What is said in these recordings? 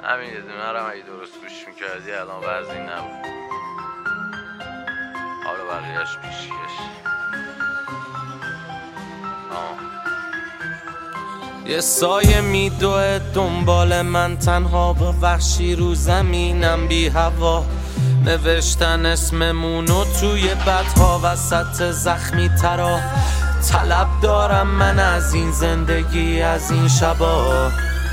همین یه دونه رو اگه درست گوش میکردی الان وضعی نبود. حالا بقیهش پیشیش. یه سایه میدوه دنبال من تنها با وحشی رو زمینم بی هوا. نوشتن اسممونو توی بدها وسط زخمی ترا. طلب دارم من از این زندگی از این شبا.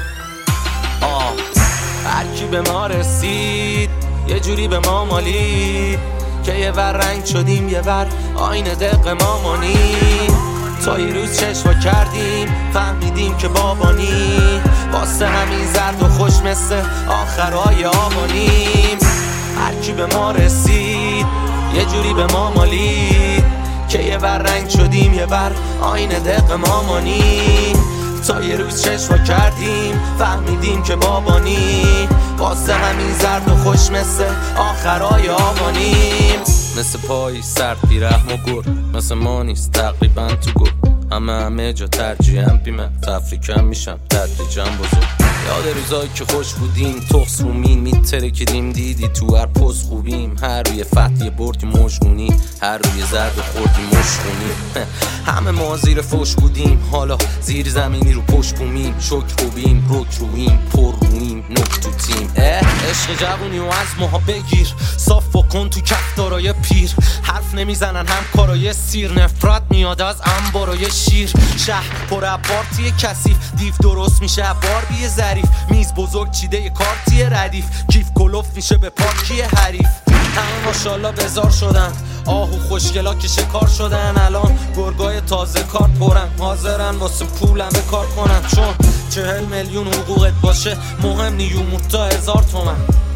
هرکی به ما رسید یه جوری به ما مالید که یه ور رنگ شدیم یه ور آینه دق ما مانیم. تا یه روز چشوا کردیم فهمیدیم که بابانی. واسه همین زرد و خوش مثل آخرای آبانیم. هرکی به ما رسید یه جوری به ما مالید که یه ور رنگ شدیم یه ور آینه دق ما مانیم. تا یه روز چشوا کردیم فهمیدیم که بابانی. واسه همین زرد و خوش مثل آخرای آبانیم. مثل پای سرد بی رحم و گر مثل ما نیست تقریبا تو گر. همه جا ترجیحم بیمه تفریکم میشم تدریجم بزرگ. یاد روزایی که خوش بودیم تخص رومین میترکیدیم دیدی تو هر پست خوبیم. هر روی فتح بردی مجمونی هر روی زرد و خوردی مشخونی. همه ما زیر فوش بودیم حالا زیر زمینی رو پشت بومیم. شک خوبیم رک رویم پر رویم نک تو تیم. عشق جوونی و از ماها بگیر صاف و کن تو کفتارای پیر. حرف نمیزنن هم کارای سیر نفرت میاد از انبارای شیر. شهر پر پارتی کثیف دیو درست میشه باربی ظریف. میز بزرگ چیده یه کارتی ردیف کیف کلوف میشه به پارکی حریف. همه ماشالله بزار شدن آهو خوشگلا که شکار شدن. الان گرگای تازه کار پرن حاضرن واسه پولم به کار کنن. چون 40 میلیون حقوقت باشه مهم نیومون تا 1000 تومن.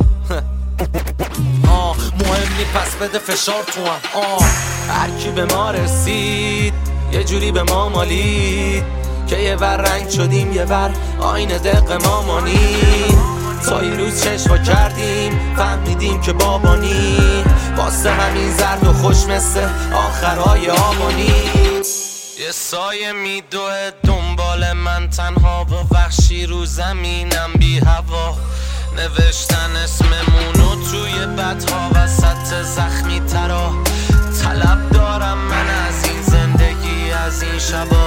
مهم نی پس بده فشار تو هم. هرکی به ما رسید یه جوری به ما مالید که یه ور رنگ شدیم یه ور آینه دق ما مانیم. تا یه روز چشوا کردیم فهمیدیم که بابانی. واسه همین زرد و خوش مثل آخرای آبانیم. یه سایه میدوه دنبال من تنها با وحشی رو زمینم بی هوا. نوشتن اسممونو توی بدها وسط زخمی ترا. طلب دارم من از این زندگی از این شبا.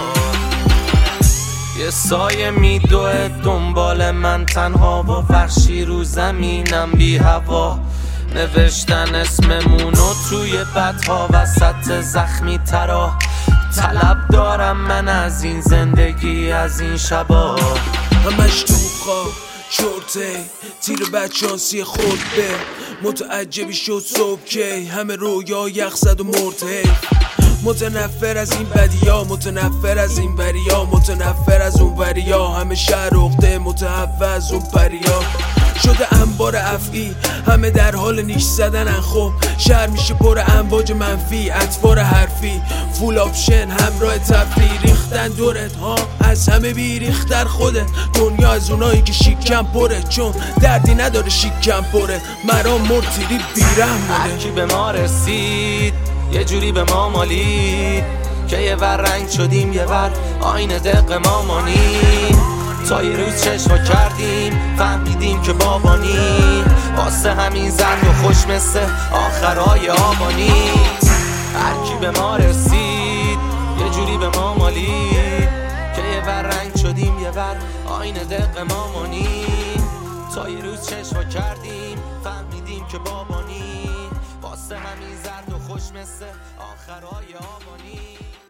یه سایه میدوه دنبال من تنها با وحشی رو زمینم بی هوا. نوشتن اسممونو توی بدها وسط زخمی ترا. طلب دارم من از این زندگی از این شبا. همش تو خواب چرته تیر بدشانسی خود به متعجبی شد صبح کی. همه رویا یخ زد و مرده. متنفر از این بدیا متنفر از این بریا متنفر از اون بریا. همه شهر عقده متحوز اون پریا. شده انبار افعی همه در حال نیش زدنن. خب شهر میشه پر امواج منفی اطوار حرفی. فول آپشن همراه تفریح ریختن دورت ها از همه بیریختر خودت. دنیا از اونایی که شیکم پره چون دردی نداره شیکم پره. مرام مرتیری بیرم مونه. هرکی به ما رسید یه جوری به ما مالید که یه ور رنگ شدیم یه ور آینه دق ما مانیم. تا یه روز چشوا کردیم فهمیدیم که بابانی. واسه همین زرد و خوش مثل آخرای آبانی. هرکی به ما رسید یه جوری به ما مالید که یه ور رنگ شدیم یه ور آینه دق ما مانیم. تا یه روز چشوا کردیم فهمیدیم که بابانی. واسه همین زرد و خوش مثل آخرای آبانی.